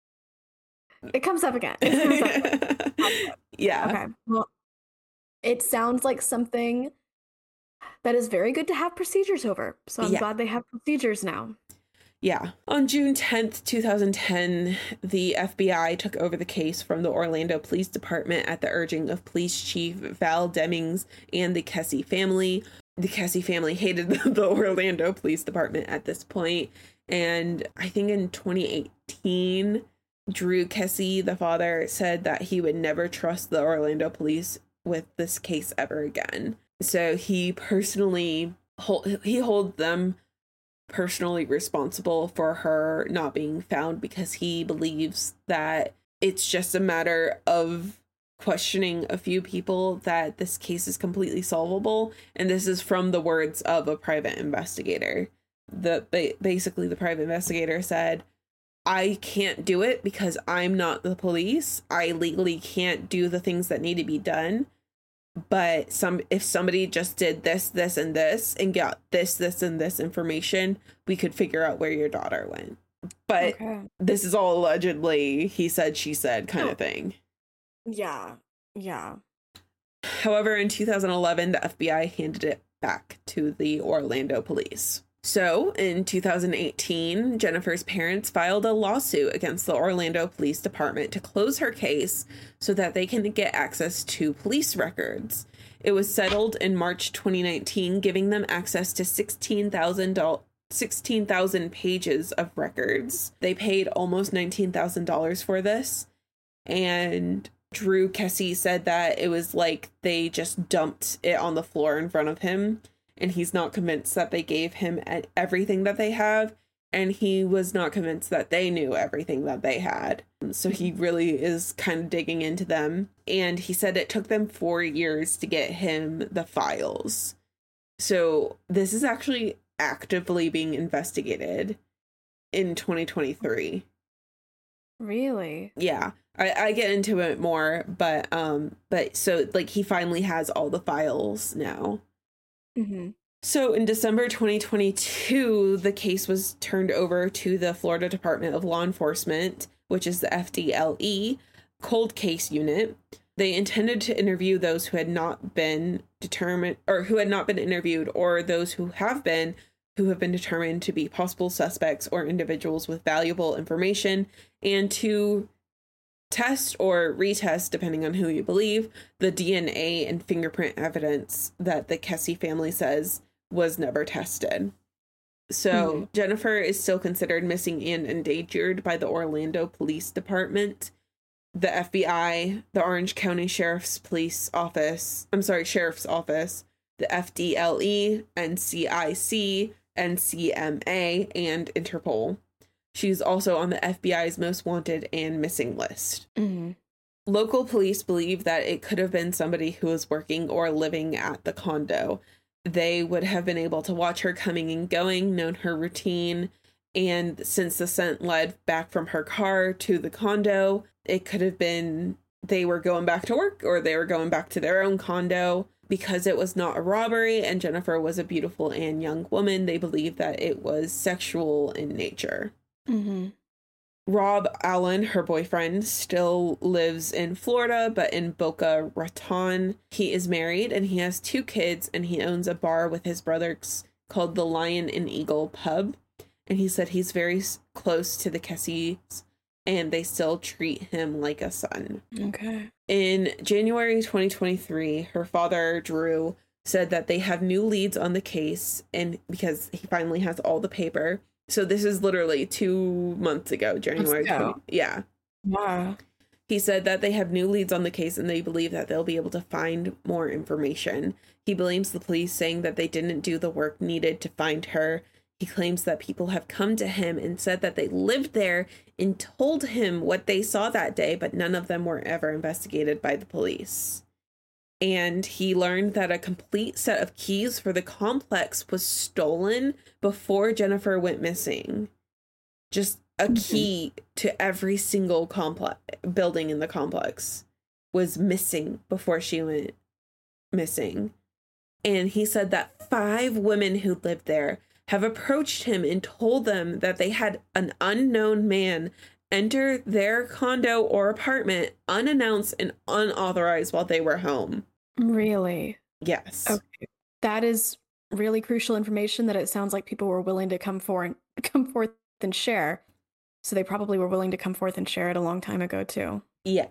S1: it comes up again.
S2: Yeah.
S1: Okay. Well, it sounds like something that is very good to have procedures over. So I'm glad they have procedures now.
S2: Yeah. On June 10th, 2010, the FBI took over the case from the Orlando Police Department at the urging of Police Chief Val Demings and the Kesse family. The Kesse family hated the Orlando Police Department at this point. And I think in 2018, Drew Kesse, the father, said that he would never trust the Orlando police with this case ever again. So he personally holds them personally responsible for her not being found, because he believes that it's just a matter of questioning a few people that this case is completely solvable. And this is from the words of a private investigator. Basically the private investigator said, I can't do it because I'm not the police. I legally can't do the things that need to be done. But if somebody just did this, and this, and got this, and this information, we could figure out where your daughter went. But This is all allegedly he said, she said kind of thing.
S1: Yeah.
S2: However, in 2011, the FBI handed it back to the Orlando police. So, in 2018, Jennifer's parents filed a lawsuit against the Orlando Police Department to close her case so that they can get access to police records. It was settled in March 2019, giving them access to 16,000 pages of records. They paid almost $19,000 for this, and Drew Kesse said that it was like they just dumped it on the floor in front of him. And he's not convinced that they gave him everything that they have. And he was not convinced that they knew everything that they had. So he really is kind of digging into them. And he said it took them 4 years to get him the files. So this is actually actively being investigated in 2023.
S1: Really?
S2: Yeah. I get into it more, but so like he finally has all the files now.
S1: Mm-hmm.
S2: So in December 2022, the case was turned over to the Florida Department of Law Enforcement, which is the FDLE cold case unit. They intended to interview those who had not been determined, or who had not been interviewed, or those who have been determined to be possible suspects or individuals with valuable information, and to test or retest, depending on who you believe, the DNA and fingerprint evidence that the Kesse family says was never tested. So Jennifer is still considered missing and endangered by the Orlando Police Department, the FBI, the Orange County Sheriff's Office, the FDLE, NCIC, NCMA, and Interpol. She's also on the FBI's most wanted and missing list.
S1: Mm-hmm.
S2: Local police believe that it could have been somebody who was working or living at the condo. They would have been able to watch her coming and going, known her routine, and since the scent led back from her car to the condo, it could have been they were going back to work or they were going back to their own condo. Because it was not a robbery and Jennifer was a beautiful and young woman, they believe that it was sexual in nature.
S1: Mm-hmm.
S2: Rob Allen, her boyfriend, still lives in Florida, but in Boca Raton. He is married and he has 2 kids, and he owns a bar with his brothers called the Lion and Eagle Pub. And he said he's very close to the Kessies, and they still treat him like a son.
S1: Okay.
S2: In January 2023, her father, Drew, said that they have new leads on the case, and because he finally has all the paper. So this is literally 2 months ago, January 20. Yeah.
S1: Wow.
S2: He said that they have new leads on the case and they believe that they'll be able to find more information. He blames the police, saying that they didn't do the work needed to find her. He claims that people have come to him and said that they lived there and told him what they saw that day, but none of them were ever investigated by the police. And he learned that a complete set of keys for the complex was stolen before Jennifer went missing. Just a key to every single building in the complex was missing before she went missing. And he said that 5 women who lived there have approached him and told them that they had an unknown man enter their condo or apartment unannounced and unauthorized while they were home.
S1: Really?
S2: Yes.
S1: Okay. That is really crucial information that it sounds like people were willing to come forth and share. So they probably were willing to come forth and share it a long time ago too.
S2: Yeah.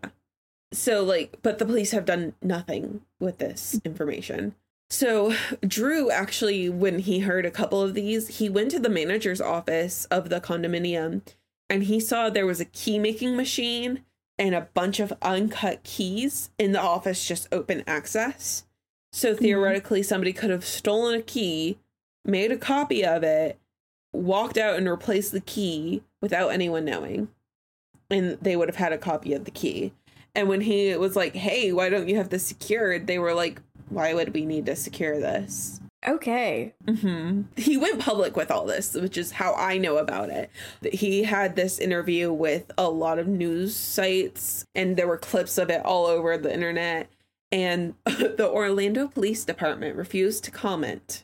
S2: So but the police have done nothing with this information. So Drew actually, when he heard a couple of these, he went to the manager's office of the condominium and he saw there was a key making machine and a bunch of uncut keys in the office, just open access. So theoretically, somebody could have stolen a key, made a copy of it, walked out and replaced the key without anyone knowing. And they would have had a copy of the key. And when he was like, hey, why don't you have this secured? They were like, why would we need to secure this?
S1: Okay.
S2: Mm-hmm. He went public with all this, which is how I know about it. He had this interview with a lot of news sites, and there were clips of it all over the internet. And the Orlando Police Department refused to comment.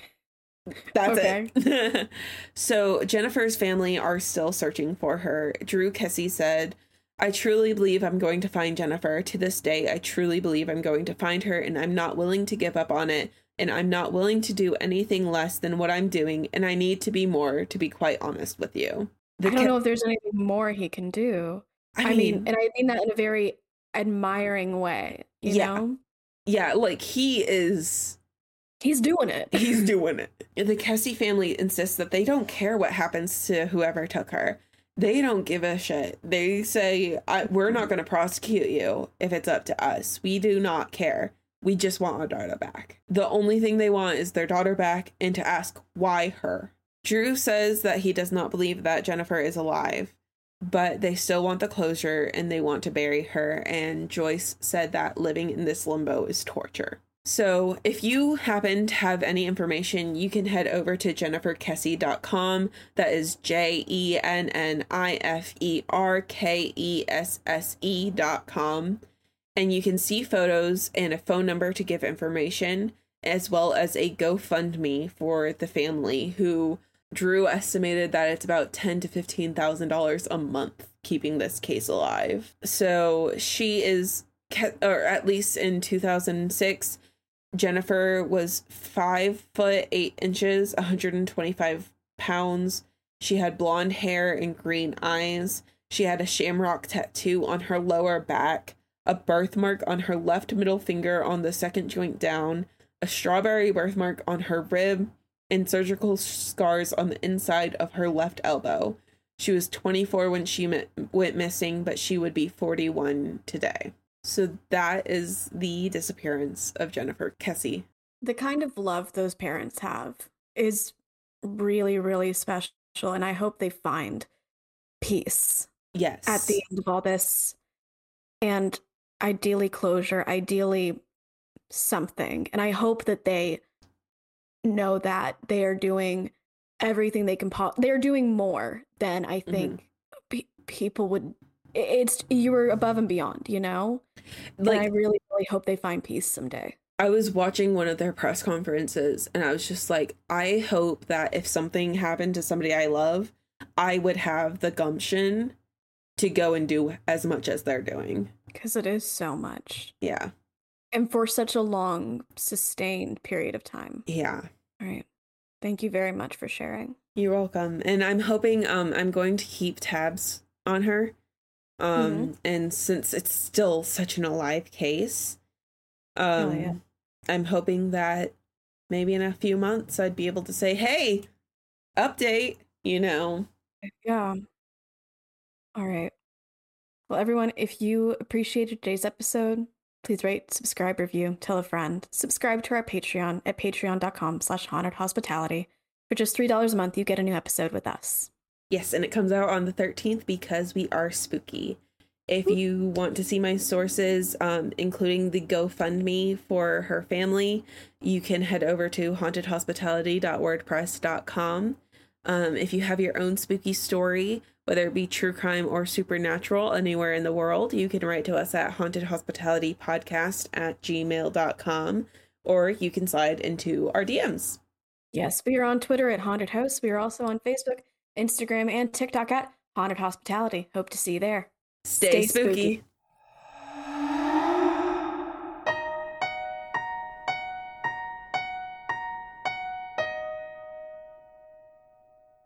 S2: That's it. So Jennifer's family are still searching for her. Drew Kessie said, I truly believe I'm going to find Jennifer. To this day, I truly believe I'm going to find her, and I'm not willing to give up on it. And I'm not willing to do anything less than what I'm doing. And I need to be more, to be quite honest with you.
S1: I don't know if there's anything more he can do. I mean, and I mean that in a very admiring way, you know?
S2: Yeah, like he's
S1: doing it.
S2: He's doing it. The Kessie family insists that they don't care what happens to whoever took her. They don't give a shit. They say, we're not going to prosecute you if it's up to us. We do not care. We just want our daughter back. The only thing they want is their daughter back and to ask why her. Drew says that he does not believe that Jennifer is alive, but they still want the closure and they want to bury her. And Joyce said that living in this limbo is torture. So if you happen to have any information, you can head over to jenniferkesse.com. That is JENNIFERKESSE.com. And you can see photos and a phone number to give information, as well as a GoFundMe for the family, who Drew estimated that it's about $10,000 to $15,000 a month keeping this case alive. So she is, or at least in 2006, Jennifer was 5'8", 125 pounds. She had blonde hair and green eyes. She had a shamrock tattoo on her lower back, a birthmark on her left middle finger on the second joint down, a strawberry birthmark on her rib, and surgical scars on the inside of her left elbow. She was 24 when she went missing, but she would be 41 today. So that is the disappearance of Jennifer Kessie.
S1: The kind of love those parents have is really, really special. And I hope they find peace
S2: Yes.
S1: at the end of all this. And ideally closure, ideally something. And I hope that they know that they are doing everything they can. They're doing more than I think people would. It's you were above and beyond, you know. Like, and I really, really hope they find peace someday.
S2: I was watching one of their press conferences, and I was just like, I hope that if something happened to somebody I love, I would have the gumption to go and do as much as they're doing.
S1: Because it is so much.
S2: Yeah.
S1: And for such a long, sustained period of time.
S2: Yeah.
S1: All right. Thank you very much for sharing.
S2: You're welcome. And I'm hoping I'm going to keep tabs on her. And since it's still such an alive case, I'm hoping that maybe in a few months I'd be able to say, hey, update, you know.
S1: Yeah. All right. Well, everyone, if you appreciated today's episode, please rate, subscribe, review, tell a friend. Subscribe to our Patreon at patreon.com/hauntedhospitality. For just $3 a month, you get a new episode with us.
S2: Yes, and it comes out on the 13th because we are spooky. If you want to see my sources, including the GoFundMe for her family, you can head over to hauntedhospitality.wordpress.com. If you have your own spooky story, whether it be true crime or supernatural anywhere in the world, you can write to us at hauntedhospitalitypodcast@gmail.com, or you can slide into our DMs.
S1: Yes, we are on Twitter at Haunted Host. We are also on Facebook, Instagram, and TikTok at Haunted Hospitality. Hope to see you there.
S2: Stay spooky.